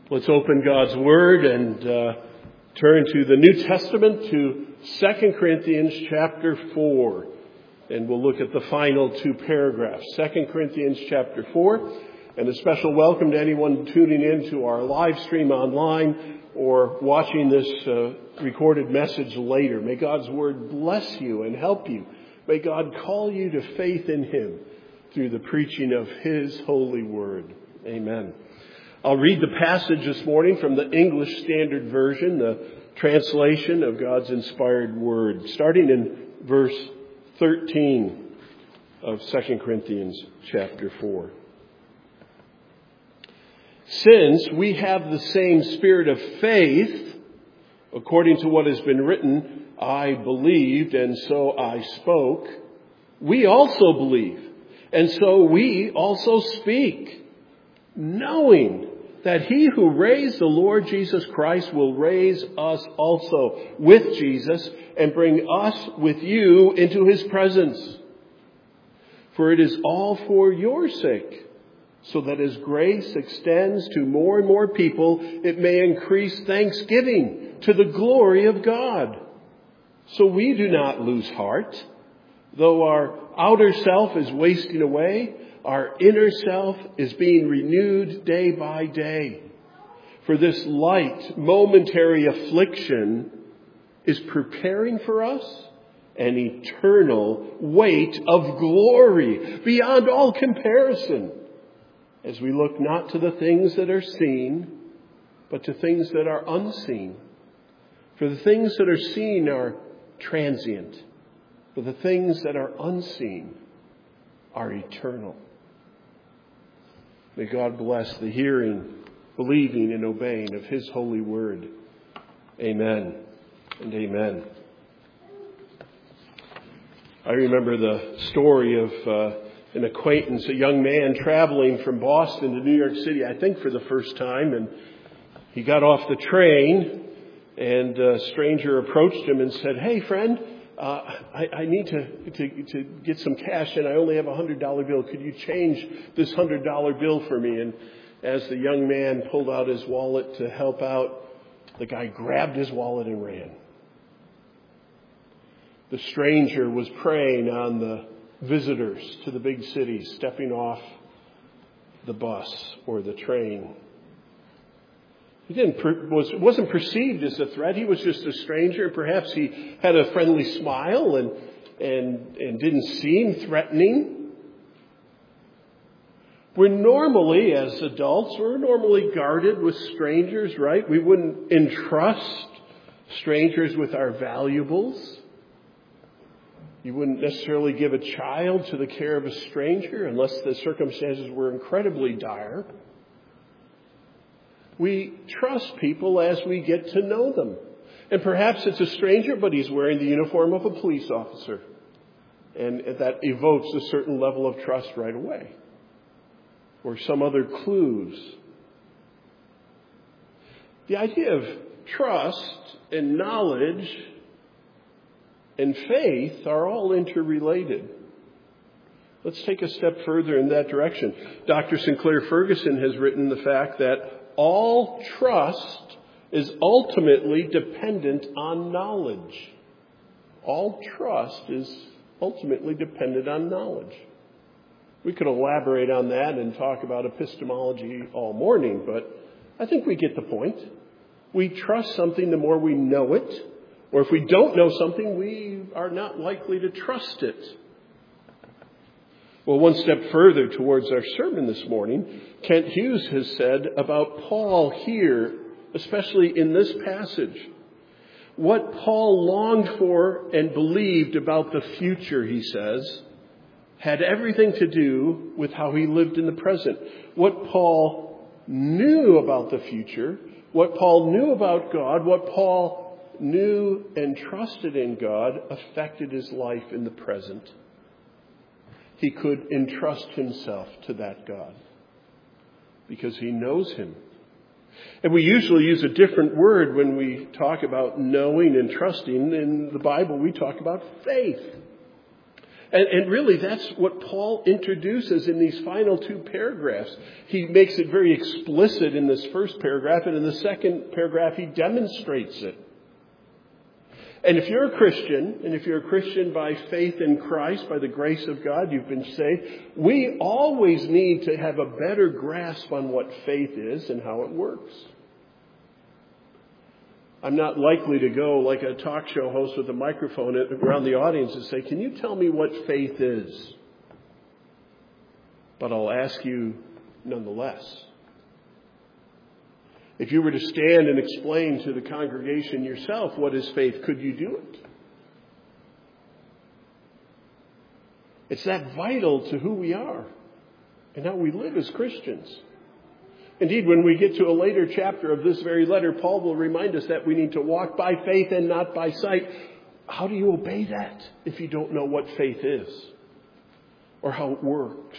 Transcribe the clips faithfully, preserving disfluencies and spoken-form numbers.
Let's open God's Word and uh, turn to the New Testament, to Second Corinthians chapter four. And we'll look at the final two paragraphs. Second Corinthians chapter four. And a special welcome to anyone tuning in to our live stream online or watching this uh, recorded message later. May God's Word bless you and help you. May God call you to faith in Him through the preaching of His holy Word. Amen. I'll read the passage this morning from the English Standard Version, the translation of God's inspired Word, starting in verse thirteen of Second Corinthians chapter four. Since we have the same spirit of faith, according to what has been written, I believed and so I spoke, we also believe, and so we also speak, knowing that He who raised the Lord Jesus Christ will raise us also with Jesus and bring us with you into His presence. For it is all for your sake, so that as grace extends to more and more people, it may increase thanksgiving to the glory of God. So we do not lose heart. Though our outer self is wasting away, our inner self is being renewed day by day. For this light, momentary affliction is preparing for us an eternal weight of glory beyond all comparison, as we look not to the things that are seen, but to things that are unseen. For the things that are seen are transient, but the things that are unseen are eternal. May God bless the hearing, believing, and obeying of His holy word. Amen and amen. I remember the story of uh, an acquaintance, a young man traveling from Boston to New York City, I think for the first time. And he got off the train, and a stranger approached him and said, "Hey, friend, Uh, I, I need to, to to get some cash, and I only have a hundred dollar bill. Could you change this hundred dollar bill for me?" And as the young man pulled out his wallet to help out, the guy grabbed his wallet and ran. The stranger was preying on the visitors to the big city, stepping off the bus or the train. He didn't was wasn't perceived as a threat. He was just a stranger. Perhaps he had a friendly smile and and and didn't seem threatening. We're normally, as adults, we're normally guarded with strangers, right? We wouldn't entrust strangers with our valuables. You wouldn't necessarily give a child to the care of a stranger unless the circumstances were incredibly dire. We trust people as we get to know them. And perhaps it's a stranger, but he's wearing the uniform of a police officer. And that evokes a certain level of trust right away. Or some other clues. The idea of trust and knowledge and faith are all interrelated. Let's take a step further in that direction. Doctor Sinclair Ferguson has written the fact that all trust is ultimately dependent on knowledge. All trust is ultimately dependent on knowledge. We could elaborate on that and talk about epistemology all morning, but I think we get the point. We trust something the more we know it, or if we don't know something, we are not likely to trust it. Well, one step further towards our sermon this morning, Kent Hughes has said about Paul here, especially in this passage, what Paul longed for and believed about the future, he says, had everything to do with how he lived in the present. What Paul knew about the future, what Paul knew about God, what Paul knew and trusted in God affected his life in the present. He could entrust himself to that God because he knows Him. And we usually use a different word when we talk about knowing and trusting. In the Bible, we talk about faith. And, and really, that's what Paul introduces in these final two paragraphs. He makes it very explicit in this first paragraph, and in the second paragraph, he demonstrates it. And if you're a Christian, and if you're a Christian by faith in Christ, by the grace of God, you've been saved, we always need to have a better grasp on what faith is and how it works. I'm not likely to go like a talk show host with a microphone around the audience and say, can you tell me what faith is? But I'll ask you nonetheless. If you were to stand and explain to the congregation yourself what is faith, could you do it? It's that vital to who we are and how we live as Christians. Indeed, when we get to a later chapter of this very letter, Paul will remind us that we need to walk by faith and not by sight. How do you obey that if you don't know what faith is or how it works?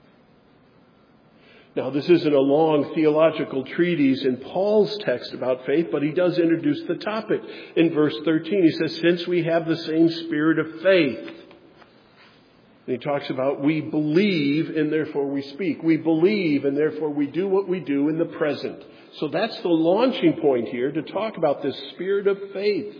Now, this isn't a long theological treatise in Paul's text about faith, but he does introduce the topic. In verse thirteen, he says, since we have the same spirit of faith. And he talks about we believe and therefore we speak. We believe and therefore we do what we do in the present. So that's the launching point here to talk about this spirit of faith.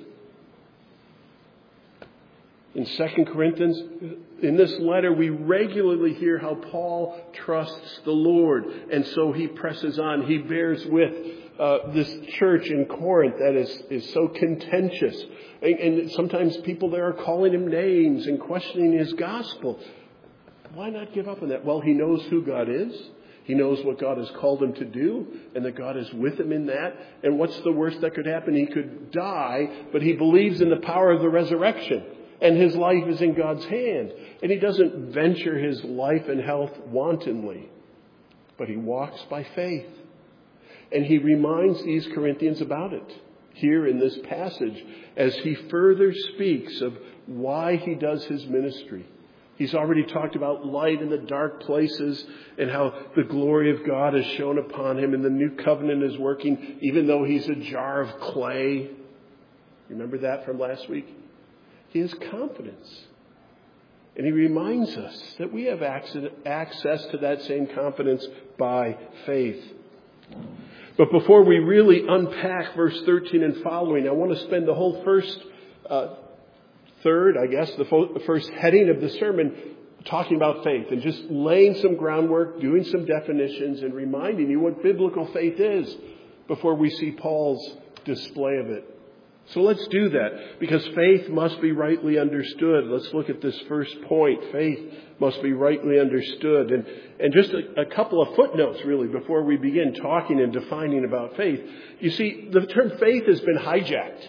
In Second Corinthians, in this letter, we regularly hear how Paul trusts the Lord. And so he presses on. He bears with uh, this church in Corinth that is, is so contentious. And, and sometimes people there are calling him names and questioning his gospel. Why not give up on that? Well, he knows who God is. He knows what God has called him to do and that God is with him in that. And what's the worst that could happen? He could die, but he believes in the power of the resurrection. And his life is in God's hand. And he doesn't venture his life and health wantonly. But he walks by faith. And he reminds these Corinthians about it here in this passage as he further speaks of why he does his ministry. He's already talked about light in the dark places and how the glory of God is shown upon him and the new covenant is working even though he's a jar of clay. Remember that from last week? He has confidence. And he reminds us that we have access to that same confidence by faith. But before we really unpack verse thirteen and following, I want to spend the whole first uh, third, I guess, the, fo- the first heading of the sermon talking about faith and just laying some groundwork, doing some definitions, and reminding you what biblical faith is before we see Paul's display of it. So let's do that, because faith must be rightly understood. Let's look at this first point. Faith must be rightly understood. And, and just a, a couple of footnotes, really, before we begin talking and defining about faith. You see, the term faith has been hijacked.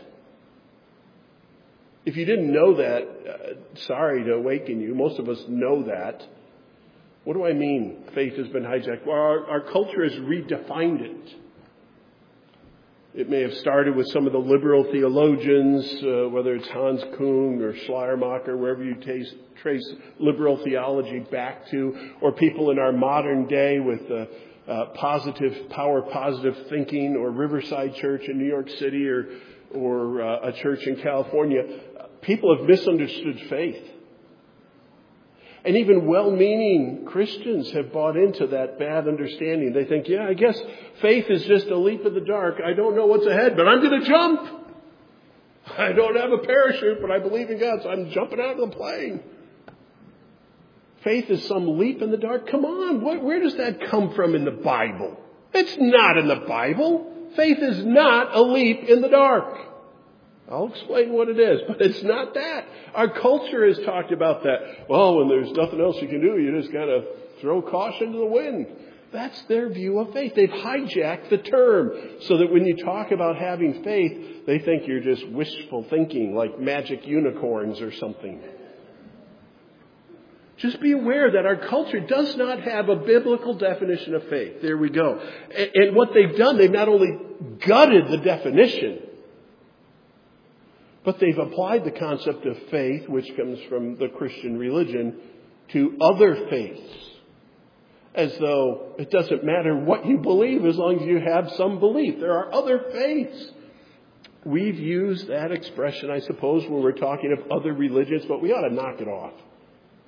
If you didn't know that, uh, sorry to awaken you. Most of us know that. What do I mean, faith has been hijacked? Well, our, our culture has redefined it. It may have started with some of the liberal theologians, uh, whether it's Hans Küng or Schleiermacher, wherever you taste, trace liberal theology back to, or people in our modern day with uh, uh, positive, power positive thinking, or Riverside Church in New York City, or, or uh, a church in California. People have misunderstood faith. And even well-meaning Christians have bought into that bad understanding. They think, yeah, I guess faith is just a leap in the dark. I don't know what's ahead, but I'm going to jump. I don't have a parachute, but I believe in God, so I'm jumping out of the plane. Faith is some leap in the dark. Come on, what, where does that come from in the Bible? It's not in the Bible. Faith is not a leap in the dark. I'll explain what it is, but it's not that. Our culture has talked about that. Well, when there's nothing else you can do, you just got to throw caution to the wind. That's their view of faith. They've hijacked the term so that when you talk about having faith, they think you're just wishful thinking, like magic unicorns or something. Just be aware that our culture does not have a biblical definition of faith. There we go. And, and what they've done, they've not only gutted the definition, but they've applied the concept of faith, which comes from the Christian religion, to other faiths. As though it doesn't matter what you believe as long as you have some belief. There are other faiths. We've used that expression, I suppose, when we're talking of other religions, but we ought to knock it off.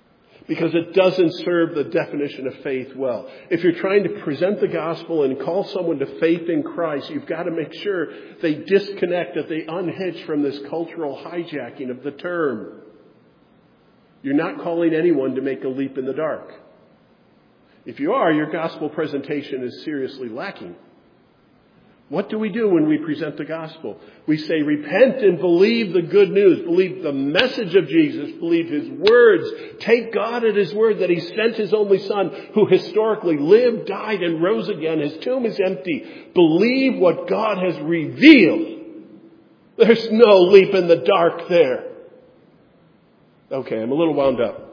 because it doesn't serve the definition of faith well. If you're trying to present the gospel and call someone to faith in Christ, you've got to make sure they disconnect, that they unhitch from this cultural hijacking of the term. You're not calling anyone to make a leap in the dark. If you are, your gospel presentation is seriously lacking. What do we do when we present the gospel? We say, repent and believe the good news. Believe the message of Jesus. Believe his words. Take God at his word that he sent his only son, who historically lived, died, and rose again. His tomb is empty. Believe what God has revealed. There's no leap in the dark there. Okay, I'm a little wound up.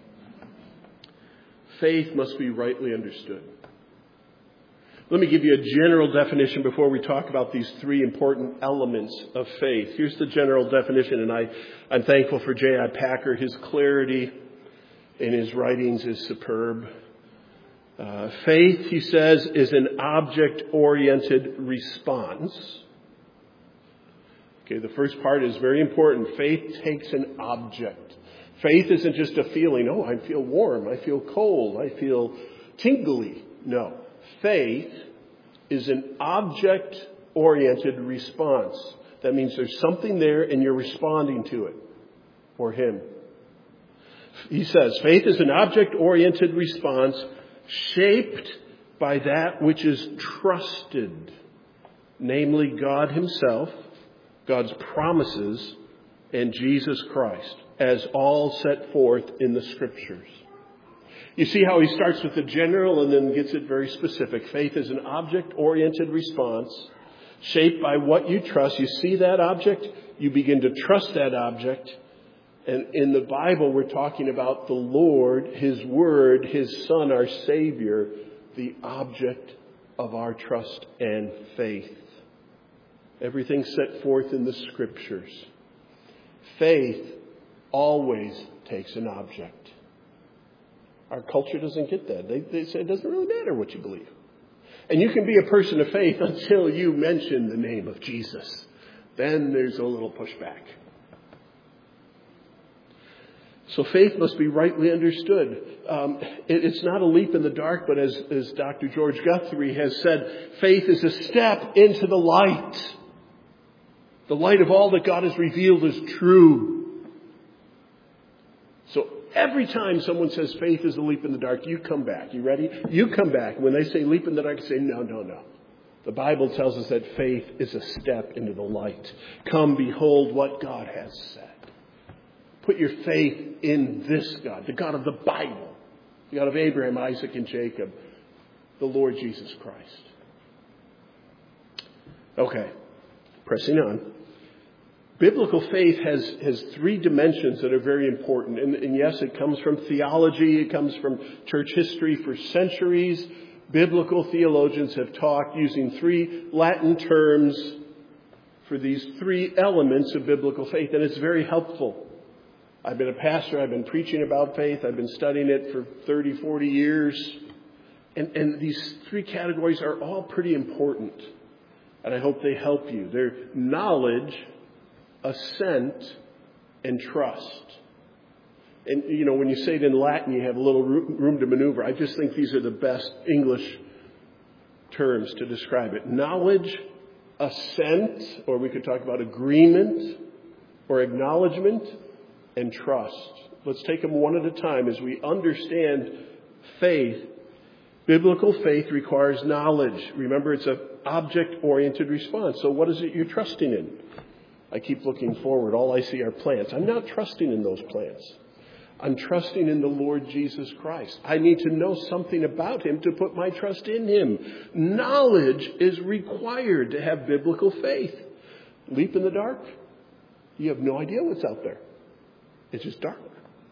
Faith must be rightly understood. Let me give you a general definition before we talk about these three important elements of faith. Here's the general definition, and I, I'm thankful for J I Packer. His clarity in his writings is superb. Uh, faith, he says, is an object-oriented response. Okay, the first part is very important. Faith takes an object. Faith isn't just a feeling, oh, I feel warm, I feel cold, I feel tingly. No. Faith is an object-oriented response. That means there's something there and you're responding to it for him. He says, faith is an object-oriented response shaped by that which is trusted, namely God himself, God's promises, and Jesus Christ, as all set forth in the Scriptures. You see how he starts with the general and then gets it very specific. Faith is an object-oriented response shaped by what you trust. You see that object, you begin to trust that object. And in the Bible, we're talking about the Lord, his word, his Son, our Savior, the object of our trust and faith. Everything set forth in the Scriptures. Faith always takes an object. Our culture doesn't get that. They, they say it doesn't really matter what you believe. And you can be a person of faith until you mention the name of Jesus. Then there's a little pushback. So faith must be rightly understood. Um, it, it's not a leap in the dark, but as, as Doctor George Guthrie has said, faith is a step into the light. The light of all that God has revealed is true. So every time someone says faith is a leap in the dark, you come back. You ready? You come back. When they say leap in the dark, you say, no, no, no. The Bible tells us that faith is a step into the light. Come, behold what God has said. Put your faith in this God, the God of the Bible, the God of Abraham, Isaac, and Jacob, the Lord Jesus Christ. Okay, pressing on. Biblical faith has, has three dimensions that are very important. And, and yes, it comes from theology. It comes from church history for centuries. Biblical theologians have talked using three Latin terms for these three elements of biblical faith. And it's very helpful. I've been a pastor. I've been preaching about faith. I've been studying it for thirty, forty years. And, and these three categories are all pretty important. And I hope they help you. They're knowledge, assent, and trust. And, you know, when you say it in Latin, you have a little room to maneuver. I just think these are the best English terms to describe it. Knowledge, assent, or we could talk about agreement or acknowledgement, and trust. Let's take them one at a time as we understand faith. Biblical faith requires knowledge. Remember, it's an object-oriented response. So what is it you're trusting in? I keep looking forward. All I see are plants. I'm not trusting in those plants. I'm trusting in the Lord Jesus Christ. I need to know something about him to put my trust in him. Knowledge is required to have biblical faith. Leap in the dark? You have no idea what's out there. It's just dark.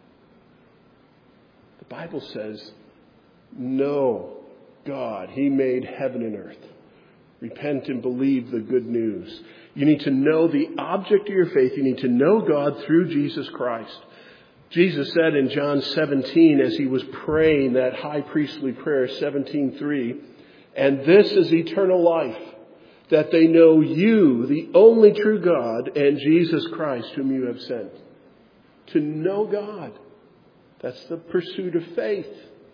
The Bible says, know God. He made heaven and earth. Repent and believe the good news. You need to know the object of your faith. You need to know God through Jesus Christ. Jesus said in John seventeen, as he was praying that high priestly prayer, seventeen three, and this is eternal life, that they know you, the only true God, and Jesus Christ, whom you have sent. To know God. That's the pursuit of faith.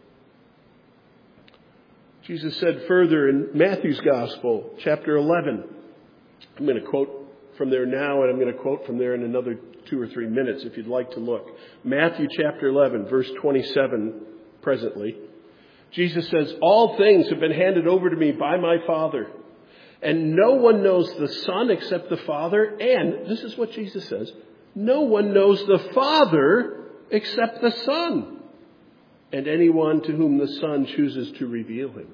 Jesus said further in Matthew's Gospel, chapter eleven. I'm going to quote from there now, and I'm going to quote from there in another two or three minutes if you'd like to look. Matthew chapter eleven, verse twenty-seven, presently. Jesus says, "All things have been handed over to me by my Father, and no one knows the Son except the Father, and," this is what Jesus says, "no one knows the Father except the Son, and anyone to whom the Son chooses to reveal him."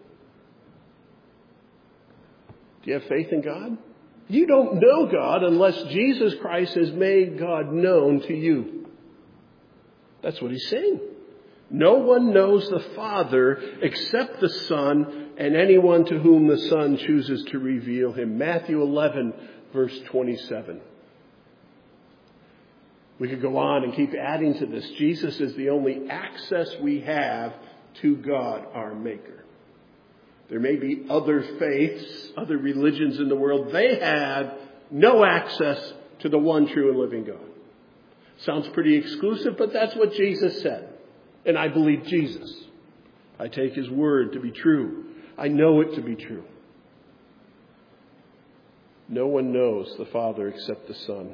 Do you have faith in God? You don't know God unless Jesus Christ has made God known to you. That's what he's saying. No one knows the Father except the Son, and anyone to whom the Son chooses to reveal him. Matthew eleven, verse twenty-seven. We could go on and keep adding to this. Jesus is the only access we have to God, our Maker. There may be other faiths, other religions in the world. They have no access to the one true and living God. Sounds pretty exclusive, but that's what Jesus said. And I believe Jesus. I take his word to be true. I know it to be true. No one knows the Father except the Son.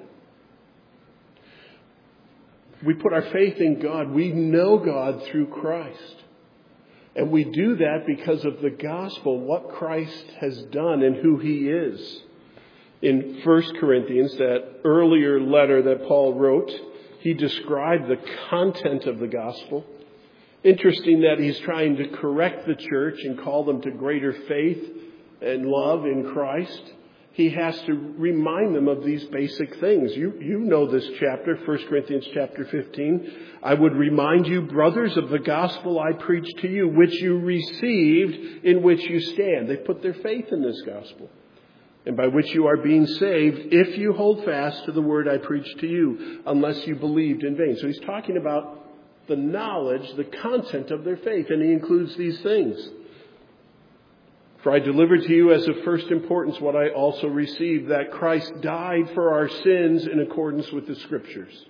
We put our faith in God. We know God through Christ. And we do that because of the gospel, what Christ has done and who he is. In First Corinthians, that earlier letter that Paul wrote, he described the content of the gospel. Interesting that he's trying to correct the church and call them to greater faith and love in Christ. He has to remind them of these basic things. You, you know this chapter, First Corinthians chapter fifteen. "I would remind you, brothers, of the gospel I preached to you, which you received, in which you stand." They put their faith in this gospel. "And by which you are being saved, if you hold fast to the word I preached to you, unless you believed in vain." So he's talking about the knowledge, the content of their faith, and he includes these things. "For I delivered to you as of first importance what I also received, that Christ died for our sins in accordance with the Scriptures."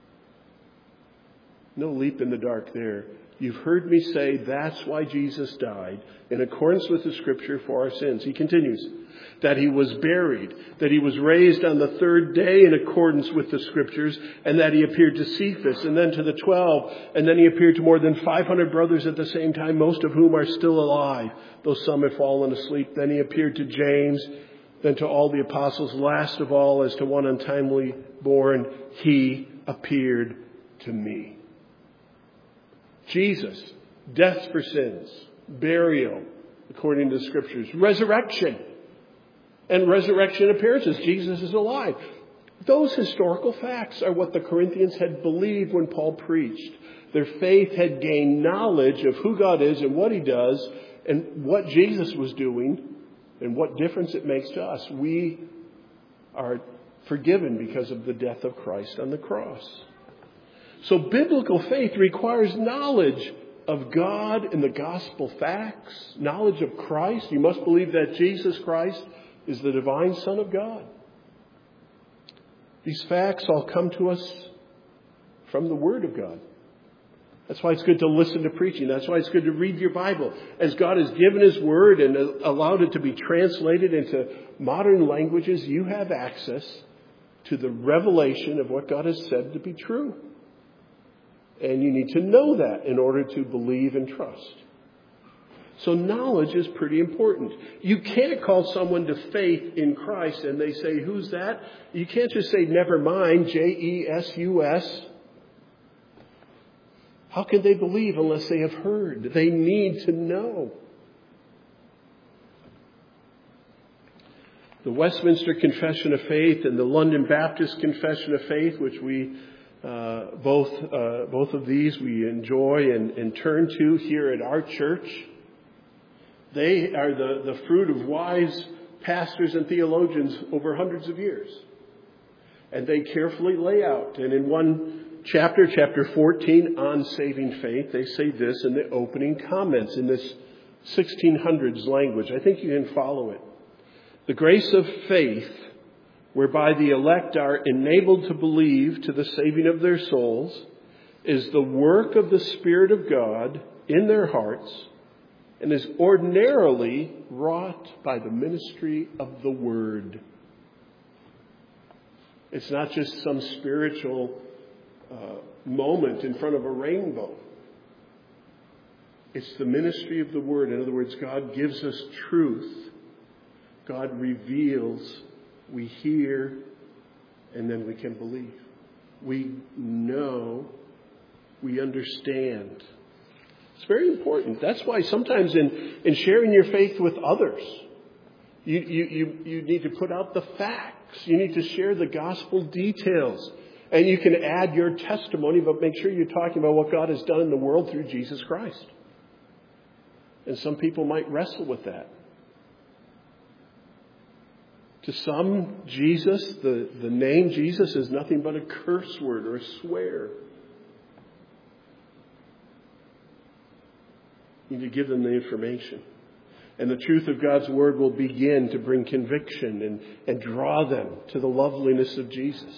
No leap in the dark there. You've heard me say that's why Jesus died, in accordance with the Scripture for our sins. He continues, "that he was buried, that he was raised on the third day in accordance with the Scriptures, and that he appeared to Cephas, and then to the twelve, and then he appeared to more than five hundred brothers at the same time, most of whom are still alive, though some have fallen asleep. Then he appeared to James, then to all the apostles. Last of all, as to one untimely born, he appeared to me." Jesus, death for sins, burial, according to the Scriptures, resurrection, and resurrection appearances. Jesus is alive. Those historical facts are what the Corinthians had believed when Paul preached. Their faith had gained knowledge of who God is and what he does and what Jesus was doing and what difference it makes to us. We are forgiven because of the death of Christ on the cross. So biblical faith requires knowledge of God and the gospel facts, knowledge of Christ. You must believe that Jesus Christ is the divine Son of God. These facts all come to us from the Word of God. That's why it's good to listen to preaching. That's why it's good to read your Bible. As God has given his Word and allowed it to be translated into modern languages, you have access to the revelation of what God has said to be true. And you need to know that in order to believe and trust. So knowledge is pretty important. You can't call someone to faith in Christ and they say, "Who's that?" You can't just say, "Never mind, J E S U S. How can they believe unless they have heard? They need to know. The Westminster Confession of Faith and the London Baptist Confession of Faith, which we Uh, both uh, both of these we enjoy and, and turn to here at our church. They are the, the fruit of wise pastors and theologians over hundreds of years. And they carefully lay out. And in one chapter, chapter fourteen, on saving faith, they say this in the opening comments in this sixteen hundreds language. I think you can follow it. "The grace of faith, whereby the elect are enabled to believe to the saving of their souls, is the work of the Spirit of God in their hearts and is ordinarily wrought by the ministry of the Word. It's not just some spiritual uh, moment in front of a rainbow. It's the ministry of the Word. In other words, God gives us truth. God reveals, we hear, and then we can believe. We know, we understand. It's very important. That's why sometimes in, in sharing your faith with others, you, you, you, you need to put out the facts. You need to share the gospel details. And you can add your testimony, but make sure you're talking about what God has done in the world through Jesus Christ. And some people might wrestle with that. To some, Jesus, the, the name Jesus is nothing but a curse word or a swear. You need to give them the information. And the truth of God's Word will begin to bring conviction and, and draw them to the loveliness of Jesus.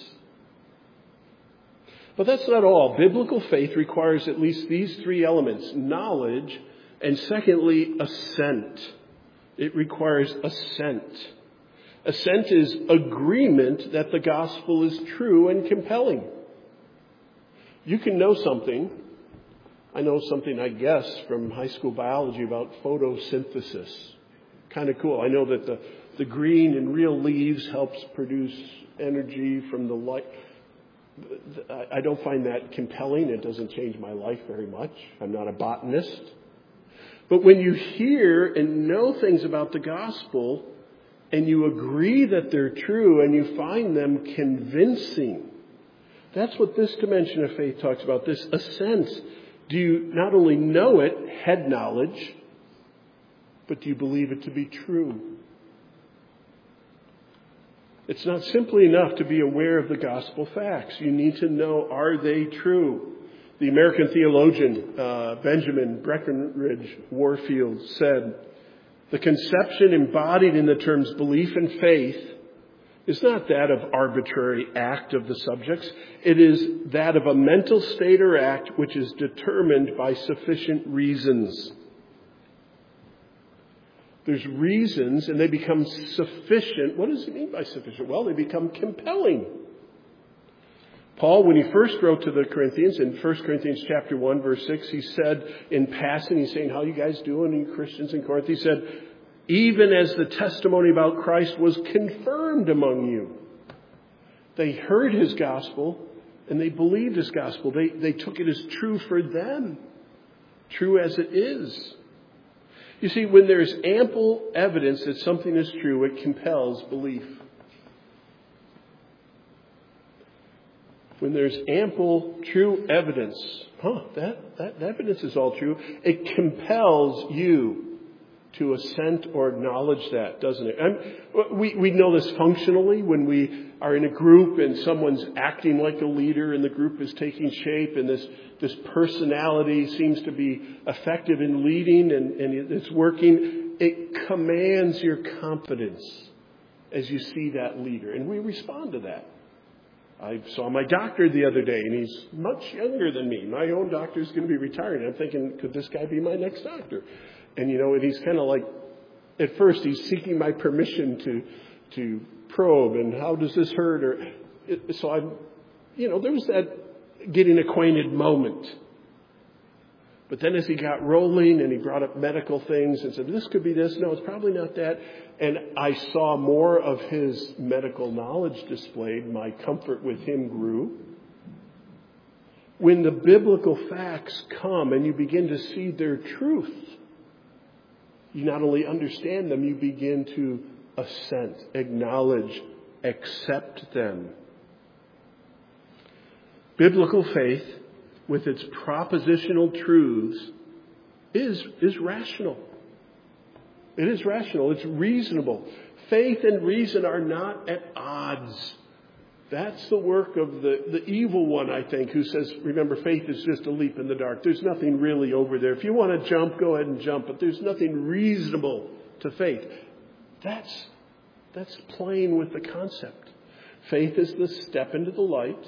But that's not all. Biblical faith requires at least these three elements: knowledge, and secondly, assent. It requires assent. Assent is agreement that the gospel is true and compelling. You can know something. I know something, I guess, from high school biology about photosynthesis. Kind of cool. I know that the, the green in real leaves helps produce energy from the light. I don't find that compelling. It doesn't change my life very much. I'm not a botanist. But when you hear and know things about the gospel, and you agree that they're true, and you find them convincing, that's what this dimension of faith talks about, this assent. Do you not only know it, head knowledge, but do you believe it to be true? It's not simply enough to be aware of the gospel facts. You need to know, are they true? The American theologian uh, Benjamin Breckinridge Warfield said, the conception embodied in the terms belief and faith is not that of arbitrary act of the subjects. It is that of a mental state or act which is determined by sufficient reasons. There's reasons and they become sufficient. What does it mean by sufficient? Well, they become compelling. Paul, when he first wrote to the Corinthians, in First Corinthians chapter one, verse six, he said in passing, he's saying, how you guys doing, you Christians in Corinth? He said, even as the testimony about Christ was confirmed among you. They heard his gospel and they believed his gospel. They, they took it as true for them, true as it is. You see, when there's ample evidence that something is true, it compels belief. When there's ample true evidence, huh, that, that evidence is all true, it compels you to assent or acknowledge that, doesn't it? And we, we know this functionally when we are in a group and someone's acting like a leader and the group is taking shape and this, this personality seems to be effective in leading and, and it's working. It commands your confidence as you see that leader. And we respond to that. I saw my doctor the other day, and he's much younger than me. My own doctor's going to be retiring. I'm thinking, could this guy be my next doctor? And, you know, and he's kind of like, at first, he's seeking my permission to to probe, and how does this hurt? Or so I'm, you know, there was that getting acquainted moment. But then as he got rolling and he brought up medical things and said, this could be this. No, it's probably not that. And I saw more of his medical knowledge displayed. My comfort with him grew. When the biblical facts come and you begin to see their truth, you not only understand them, you begin to assent, acknowledge, accept them. Biblical faith, with its propositional truths, is, is rational. It is rational. It's reasonable. Faith and reason are not at odds. That's the work of the, the evil one, I think, who says, remember, faith is just a leap in the dark. There's nothing really over there. If you want to jump, go ahead and jump, but there's nothing reasonable to faith. That's, that's playing with the concept. Faith is the step into the light,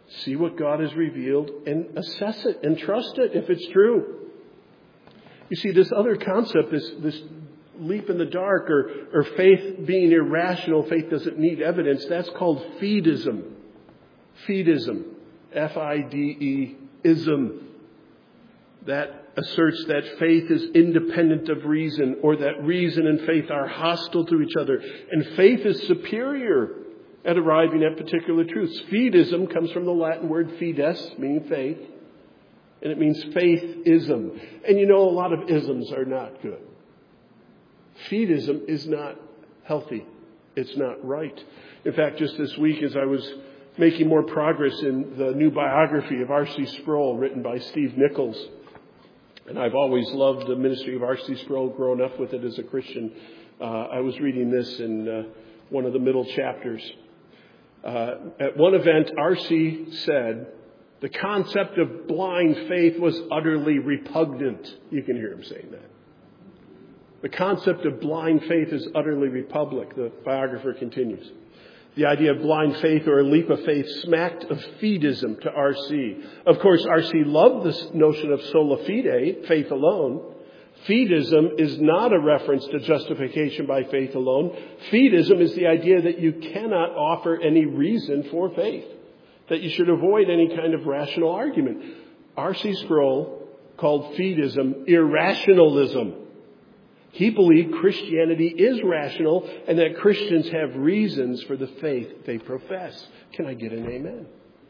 See what God has revealed and assess it and trust it if it's true. You see, this other concept, this, this leap in the dark or, or faith being irrational, faith doesn't need evidence, that's called fideism. Fideism. F I D E ism. That asserts that faith is independent of reason, or that reason and faith are hostile to each other. And faith is superior at arriving at particular truths. Fideism comes from the Latin word fides, meaning faith. And it means faithism. And you know, a lot of isms are not good. Fideism is not healthy. It's not right. In fact, just this week as I was making more progress in the new biography of R C Sproul written by Steve Nichols, and I've always loved the ministry of R C Sproul, grown up with it as a Christian. Uh, I was reading this in uh, one of the middle chapters. Uh, at one event, R C said, the concept of blind faith was utterly repugnant. You can hear him saying that. The concept of blind faith is utterly repugnant, the biographer continues. The idea of blind faith or a leap of faith smacked of fideism to R C. Of course, R C loved this notion of sola fide, faith alone. Fideism is not a reference to justification by faith alone. Fideism is the idea that you cannot offer any reason for faith, that you should avoid any kind of rational argument. R C Sproul called fideism irrationalism. He believed Christianity is rational and that Christians have reasons for the faith they profess. Can I get an amen?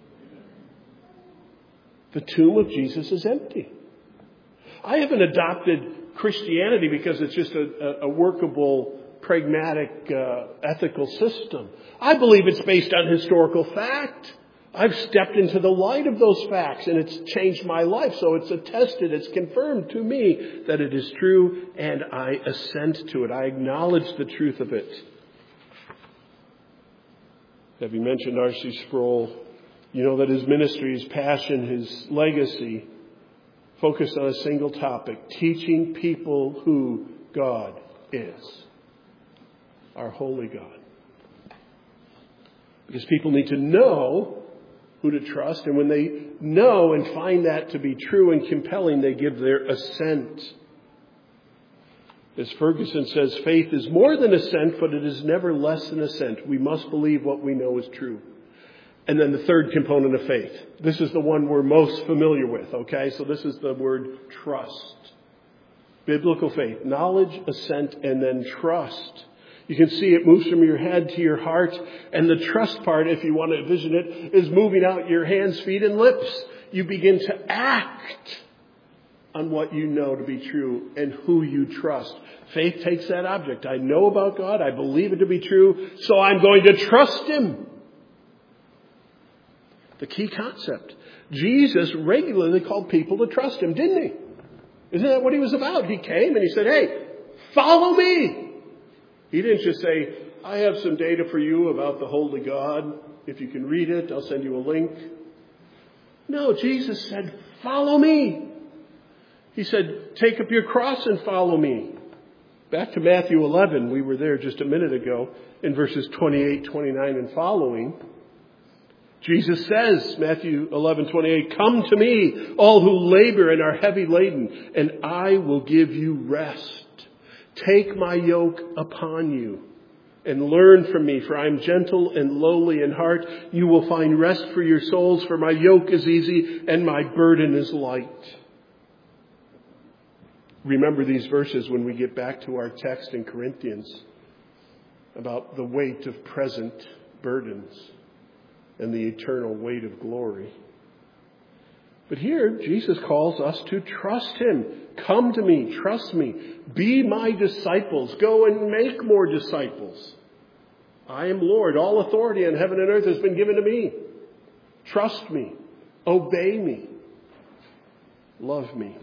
The tomb of Jesus is empty. I haven't adopted Christianity because it's just a, a workable, pragmatic, uh, ethical system. I believe it's based on historical fact. I've stepped into the light of those facts and it's changed my life. So it's attested, it's confirmed to me that it is true and I assent to it. I acknowledge the truth of it. Having mentioned R C Sproul, you know that his ministry, his passion, his legacy focused on a single topic, teaching people who God is, our holy God. Because people need to know who to trust, and when they know and find that to be true and compelling, they give their assent. As Ferguson says, faith is more than assent, but it is never less than assent. We must believe what we know is true. And then the third component of faith. This is the one we're most familiar with, okay? So this is the word trust. Biblical faith, knowledge, assent, and then trust. You can see it moves from your head to your heart. And the trust part, if you want to envision it, is moving out your hands, feet, and lips. You begin to act on what you know to be true and who you trust. Faith takes that object. I know about God. I believe it to be true. So I'm going to trust Him. The key concept. Jesus regularly called people to trust Him, didn't He? Isn't that what He was about? He came and He said, hey, follow me. He didn't just say, I have some data for you about the Holy God. If you can read it, I'll send you a link. No, Jesus said, follow me. He said, take up your cross and follow me. Back to Matthew eleven, we were there just a minute ago in verses twenty-eight, twenty-nine and following. Jesus says, Matthew eleven, twenty-eight, come to me, all who labor and are heavy laden, and I will give you rest. Take my yoke upon you and learn from me, for I am gentle and lowly in heart. You will find rest for your souls, for my yoke is easy and my burden is light. Remember these verses when we get back to our text in Corinthians about the weight of present burdens and the eternal weight of glory. But here, Jesus calls us to trust Him. Come to me, trust me, be my disciples, go and make more disciples. I am Lord, all authority in heaven and earth has been given to me. Trust me, obey me, love me.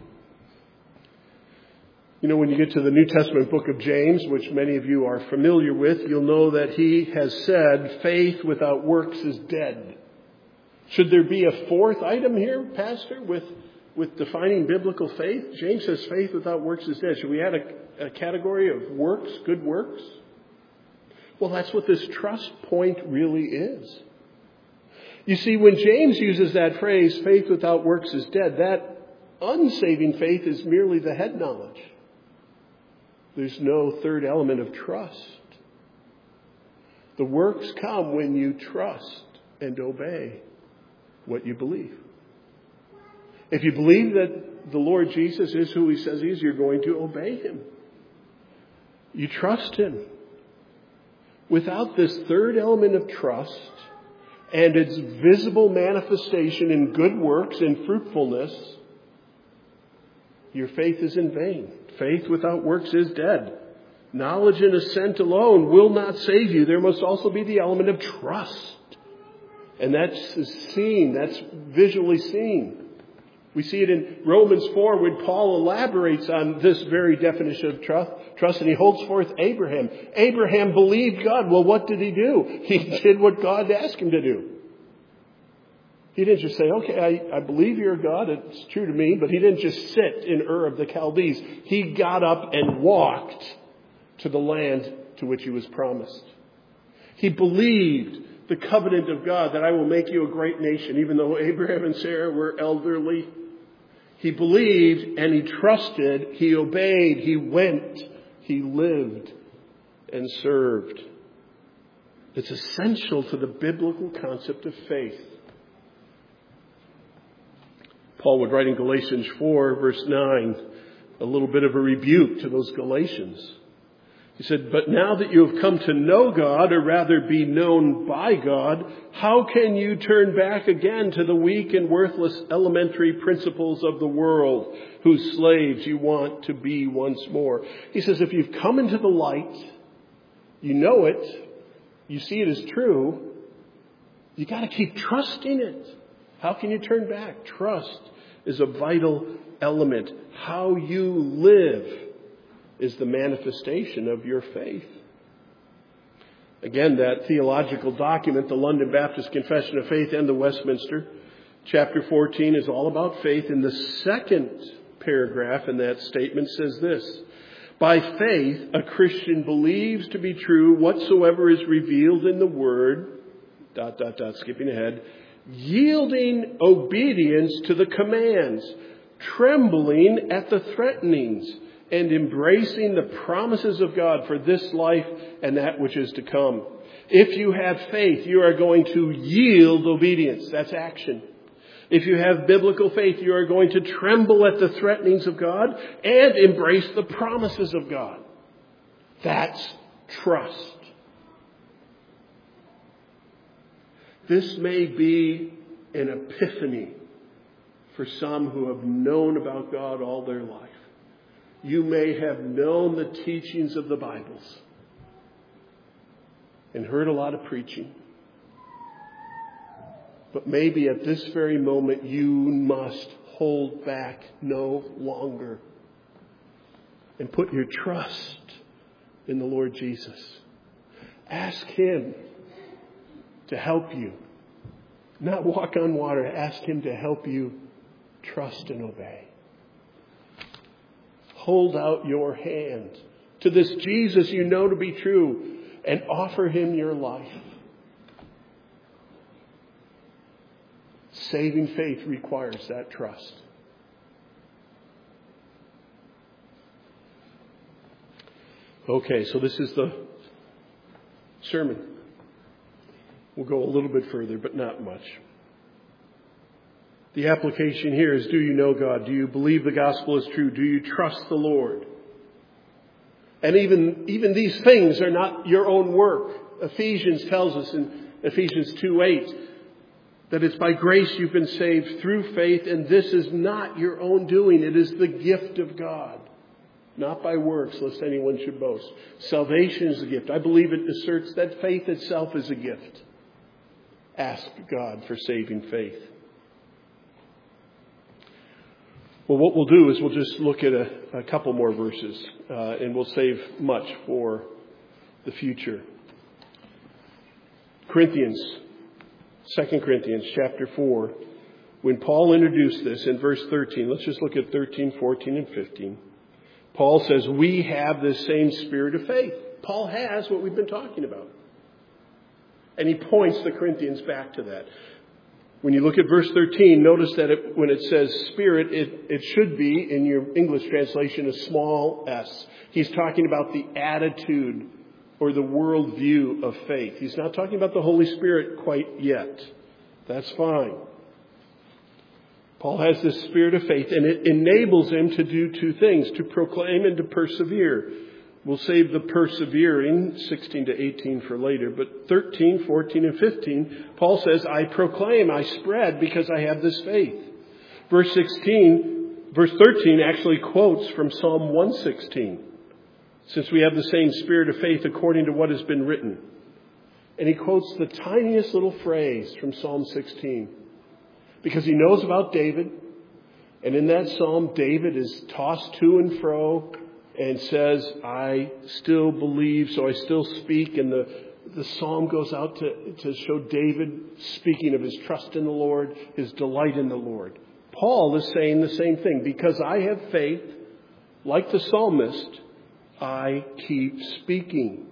You know, when you get to the New Testament book of James, which many of you are familiar with, you'll know that he has said, faith without works is dead. Should there be a fourth item here, Pastor, with, with defining biblical faith? James says faith without works is dead. Should we add a, a category of works, good works? Well, that's what this trust point really is. You see, when James uses that phrase, faith without works is dead, that unsaving faith is merely the head knowledge. There's no third element of trust. The works come when you trust and obey what you believe. If you believe that the Lord Jesus is who He says He is, you're going to obey Him. You trust Him. Without this third element of trust and its visible manifestation in good works and fruitfulness, your faith is in vain. Faith without works is dead. Knowledge and assent alone will not save you. There must also be the element of trust. And that's seen, that's visually seen. We see it in Romans four when Paul elaborates on this very definition of trust, trust, and he holds forth Abraham. Abraham believed God. Well, what did he do? He did what God asked him to do. He didn't just say, okay, I, I believe you're God. It's true to me. But he didn't just sit in Ur of the Chaldees. He got up and walked to the land to which he was promised. He believed the covenant of God that I will make you a great nation, even though Abraham and Sarah were elderly. He believed and he trusted, he obeyed, he went, he lived and served. It's essential to the biblical concept of faith. Paul would write in Galatians four, verse nine, a little bit of a rebuke to those Galatians. He said, but now that you have come to know God, or rather be known by God, how can you turn back again to the weak and worthless elementary principles of the world, whose slaves you want to be once more? He says, if you've come into the light, you know it, you see it as true, you got to keep trusting it. How can you turn back? Trust is a vital element. How you live is the manifestation of your faith. Again, that theological document, the London Baptist Confession of Faith and the Westminster, chapter fourteen is all about faith. And the second paragraph in that statement says this: by faith, a Christian believes to be true whatsoever is revealed in the Word, dot, dot, dot, skipping ahead, yielding obedience to the commands, trembling at the threatenings, and embracing the promises of God for this life and that which is to come. If you have faith, you are going to yield obedience. That's action. If you have biblical faith, you are going to tremble at the threatenings of God and embrace the promises of God. That's trust. This may be an epiphany for some who have known about God all their life. You may have known the teachings of the Bibles and heard a lot of preaching. But maybe at this very moment you must hold back no longer and put your trust in the Lord Jesus. Ask Him to help you. Not walk on water. Ask Him to help you trust and obey. Hold out your hand to this Jesus you know to be true and offer Him your life. Saving faith requires that trust. Okay, so this is the sermon. We'll go a little bit further, but not much. The application here is, do you know God? Do you believe the gospel is true? Do you trust the Lord? And even, even these things are not your own work. Ephesians tells us in Ephesians two eight that it's by grace you've been saved through faith, and this is not your own doing. It is the gift of God, not by works, lest anyone should boast. Salvation is a gift. I believe it asserts that faith itself is a gift. Ask God for saving faith. Well, what we'll do is we'll just look at a, a couple more verses, uh, and we'll save much for the future. Corinthians, Second Corinthians chapter four, when Paul introduced this in verse thirteen, let's just look at thirteen, fourteen, and fifteen. Paul says, we have this same spirit of faith. Paul has what we've been talking about. And he points the Corinthians back to that. When you look at verse thirteen, notice that it, when it says spirit, it, it should be, in your English translation, a small s. He's talking about the attitude or the worldview of faith. He's not talking about the Holy Spirit quite yet. That's fine. Paul has this spirit of faith, and it enables him to do two things, to proclaim and to persevere. We'll save the persevering, sixteen to eighteen, for later. But thirteen, fourteen, and fifteen, Paul says, I proclaim, I spread because I have this faith. Verse sixteen, verse thirteen actually quotes from Psalm one sixteen. Since we have the same spirit of faith according to what has been written. And he quotes the tiniest little phrase from Psalm sixteen. Because he knows about David. And in that psalm, David is tossed to and fro and says, I still believe, so I still speak. And the, the psalm goes out to, to show David speaking of his trust in the Lord, his delight in the Lord. Paul is saying the same thing. Because I have faith, like the psalmist, I keep speaking.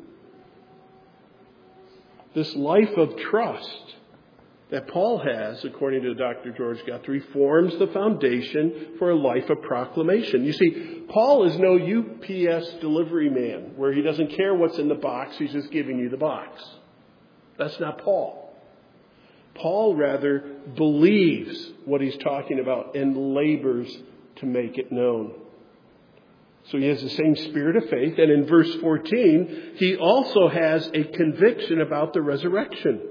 This life of trust that Paul has, according to Doctor George Guthrie, forms the foundation for a life of proclamation. You see, Paul is no U P S delivery man where he doesn't care what's in the box, he's just giving you the box. That's not Paul. Paul rather believes what he's talking about and labors to make it known. So he has the same spirit of faith. And in verse fourteen, he also has a conviction about the resurrection.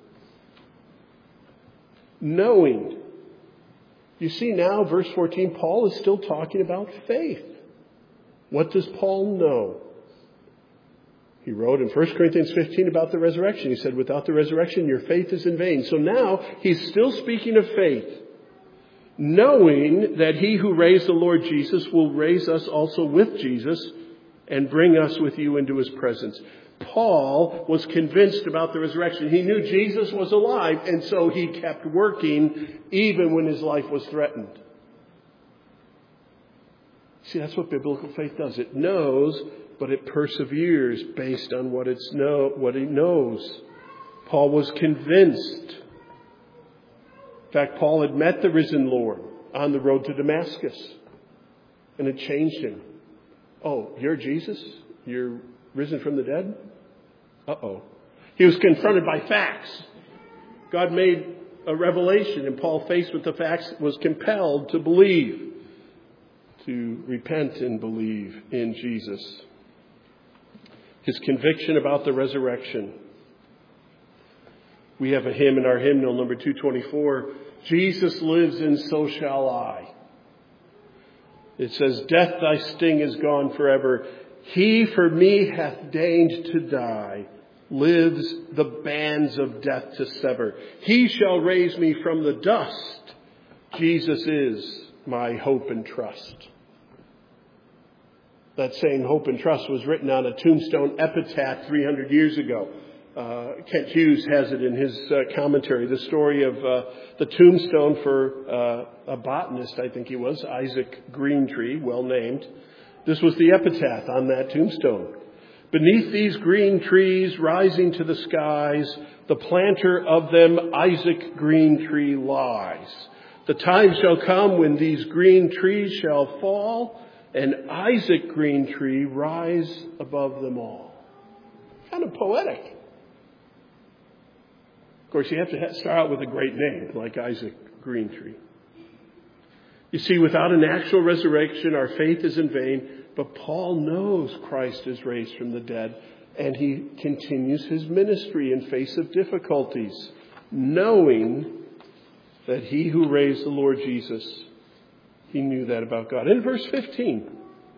Knowing. You see now, verse fourteen, Paul is still talking about faith. What does Paul know? He wrote in First Corinthians fifteen about the resurrection. He said, without the resurrection, your faith is in vain. So now he's still speaking of faith. Knowing that he who raised the Lord Jesus will raise us also with Jesus and bring us with you into his presence. Paul was convinced about the resurrection. He knew Jesus was alive, and so he kept working even when his life was threatened. See, that's what biblical faith does. It knows, but it perseveres based on what it's know, what it knows. Paul was convinced. In fact, Paul had met the risen Lord on the road to Damascus, and it changed him. Oh, you're Jesus? You're risen from the dead? Uh-oh. He was confronted by facts. God made a revelation, and Paul, faced with the facts, was compelled to believe, to repent and believe in Jesus. His conviction about the resurrection. We have a hymn in our hymnal, number two twenty-four. Jesus lives and so shall I. It says, death thy sting is gone forever. He for me hath deigned to die. Lives the bands of death to sever. He shall raise me from the dust. Jesus is my hope and trust. That same hope and trust was written on a tombstone epitaph three hundred years ago. Uh, Kent Hughes has it in his uh, commentary, the story of uh, the tombstone for uh, a botanist, I think he was, Isaac Greentree, well named. This was the epitaph on that tombstone. Beneath these green trees rising to the skies, the planter of them, Isaac Greentree, lies. The time shall come when these green trees shall fall, and Isaac Greentree rise above them all. Kind of poetic. Of course, you have to start out with a great name, like Isaac Greentree. You see, without an actual resurrection, our faith is in vain. But Paul knows Christ is raised from the dead, and he continues his ministry in face of difficulties, knowing that he who raised the Lord Jesus, he knew that about God. In verse fifteen,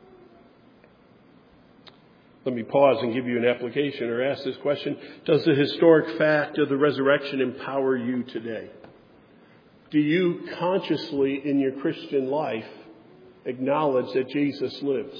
let me pause and give you an application or ask this question. Does the historic fact of the resurrection empower you today? Do you consciously in your Christian life acknowledge that Jesus lives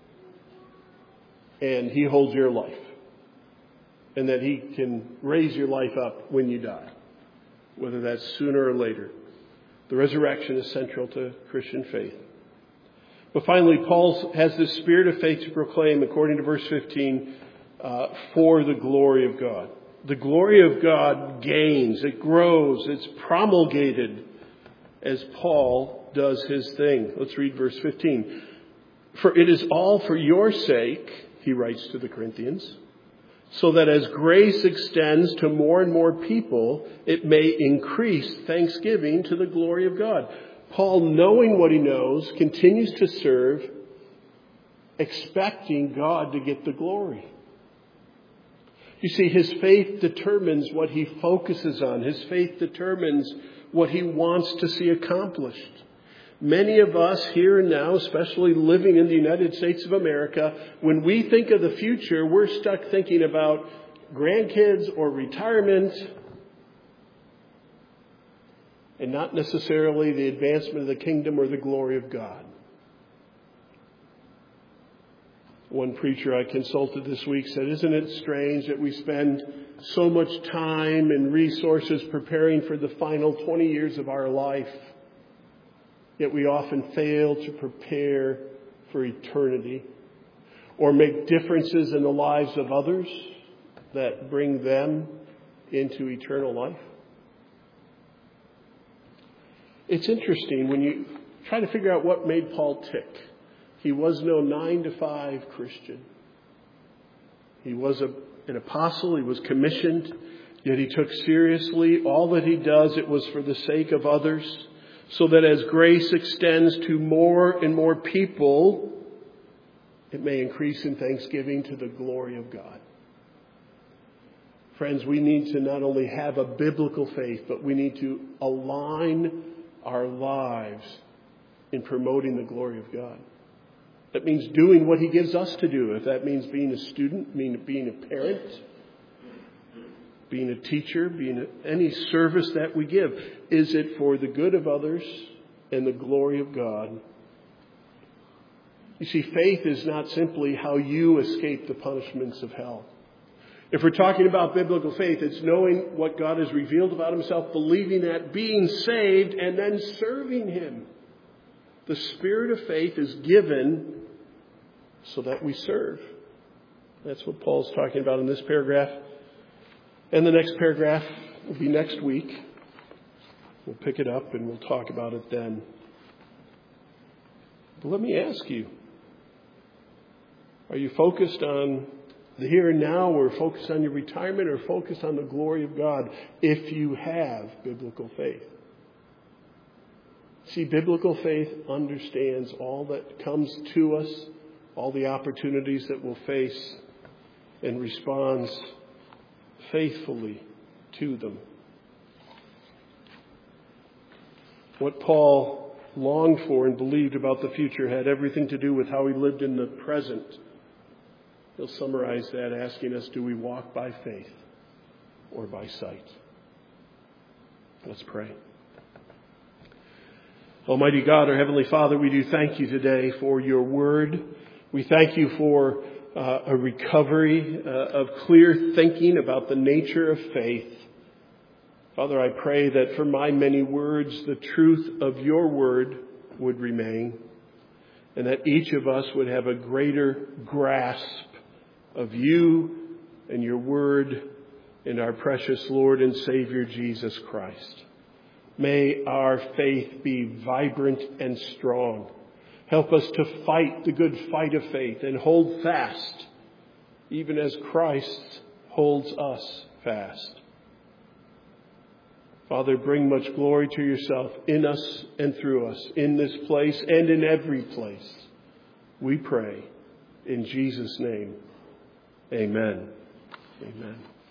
and he holds your life and that he can raise your life up when you die, whether that's sooner or later? The resurrection is central to Christian faith. But finally, Paul has this spirit of faith to proclaim, according to verse fifteen, uh, for the glory of God. The glory of God gains, it grows, it's promulgated as Paul does his thing. Let's read verse fifteen. For it is all for your sake, he writes to the Corinthians, so that as grace extends to more and more people, it may increase thanksgiving to the glory of God. Paul, knowing what he knows, continues to serve, expecting God to get the glory. You see, his faith determines what he focuses on. His faith determines what he wants to see accomplished. Many of us here and now, especially living in the United States of America, when we think of the future, we're stuck thinking about grandkids or retirement and not necessarily the advancement of the kingdom or the glory of God. One preacher I consulted this week said, isn't it strange that we spend so much time and resources preparing for the final twenty years of our life, yet we often fail to prepare for eternity or make differences in the lives of others that bring them into eternal life? It's interesting when you try to figure out what made Paul tick. He was no nine to five Christian. He was a, an apostle. He was commissioned. Yet he took seriously all that he does. It was for the sake of others, so that as grace extends to more and more people, it may increase in thanksgiving to the glory of God. Friends, we need to not only have a biblical faith, but we need to align our lives in promoting the glory of God. That means doing what he gives us to do. If that means being a student, being a parent, being a teacher, being a, any service that we give. Is it for the good of others and the glory of God? You see, faith is not simply how you escape the punishments of hell. If we're talking about biblical faith, it's knowing what God has revealed about himself, believing that, being saved, and then serving him. The spirit of faith is given so that we serve. That's what Paul's talking about in this paragraph. And the next paragraph will be next week. We'll pick it up and we'll talk about it then. But let me ask you, are you focused on the here and now, or focused on your retirement, or focused on the glory of God if you have biblical faith? See, biblical faith understands all that comes to us, all the opportunities that we'll face, and responds faithfully to them. What Paul longed for and believed about the future had everything to do with how he lived in the present. He'll summarize that asking us, do we walk by faith or by sight? Let's pray. Almighty God, our Heavenly Father, we do thank you today for your word. We thank you for uh, a recovery uh, of clear thinking about the nature of faith. Father, I pray that for my many words, the truth of your word would remain, and that each of us would have a greater grasp of you and your word and our precious Lord and Savior, Jesus Christ. May our faith be vibrant and strong. Help us to fight the good fight of faith and hold fast, even as Christ holds us fast. Father, bring much glory to yourself in us and through us, in this place and in every place. We pray in Jesus' name. Amen. Amen.